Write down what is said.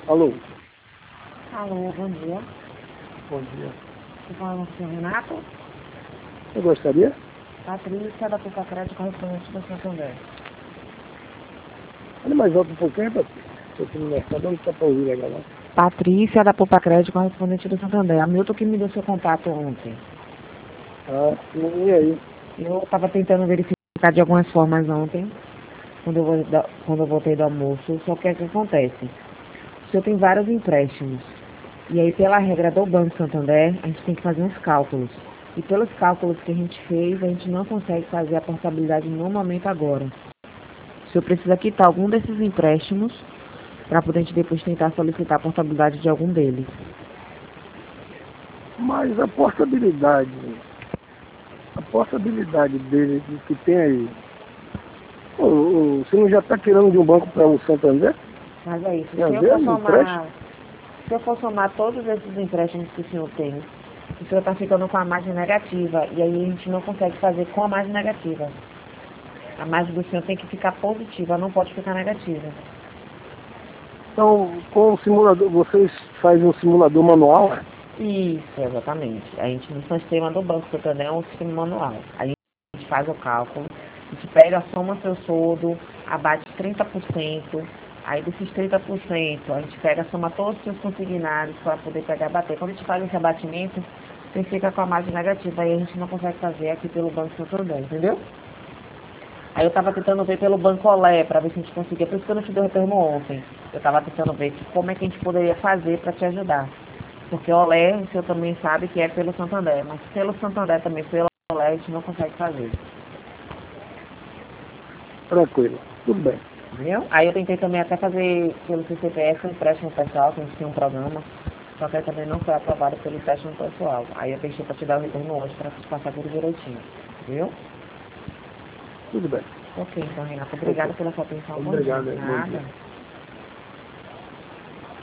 Alô? Alô, bom dia. Bom dia. Estou falando com o senhor Renato. Eu gostaria? Patrícia da Poupa Crédito, correspondente do Santander. Olha mais alto um pouquinho, Patrícia. Estou aqui no mercado, não está para ouvir legal, não. Patrícia da Poupa Crédito, correspondente do Santander. A Milton que me deu seu contato ontem. Ah, sim, e aí? Eu estava tentando verificar de algumas formas ontem, quando eu voltei do almoço, só que o que acontece? O senhor tem vários empréstimos. E aí, pela regra do Banco Santander, a gente tem que fazer uns cálculos. E pelos cálculos que a gente fez, a gente não consegue fazer a portabilidade no momento agora. O senhor precisa quitar algum desses empréstimos para poder a gente depois tentar solicitar a portabilidade de algum deles. Mas a portabilidade dele que tem aí, você não já está tirando de um banco para o Santander? Mas é isso, Tem a ver no empréstimo? se eu for somar todos esses empréstimos que o senhor tem, o senhor está ficando com a margem negativa, e aí a gente não consegue fazer com a margem negativa. A margem do senhor tem que ficar positiva, não pode ficar negativa. Então, com o simulador, vocês fazem um simulador manual, né? Isso, exatamente. A gente, no sistema do Banco Santander, é um sistema manual. A gente faz o cálculo, a gente pega, soma seu soldo, abate 30%, aí desses 30%, a gente pega, soma todos os seus consignados para poder pegar e bater. Quando a gente faz esse abatimento, você fica com a margem negativa, aí a gente não consegue fazer aqui pelo Banco Santander, entendeu? Aí eu estava tentando ver pelo Banco Olé, para ver se a gente conseguia, por isso que eu não te dei o retorno ontem. Eu estava tentando ver como é que a gente poderia fazer para te ajudar. Porque o Olé, o senhor também sabe que é pelo Santander, mas pelo Santander também, pelo Olé, a gente não consegue fazer. Tranquilo, tudo bem. Viu? Aí eu tentei também até fazer pelo CCPF um empréstimo pessoal, que a gente tinha um programa, só que aí também não foi aprovado pelo empréstimo pessoal. Aí eu deixei para te dar o retorno hoje, para te passar tudo direitinho. Viu? Tudo bem. Ok, então, Renato, obrigada pela sua atenção. Obrigado, Bom dia. bom dia. Nada.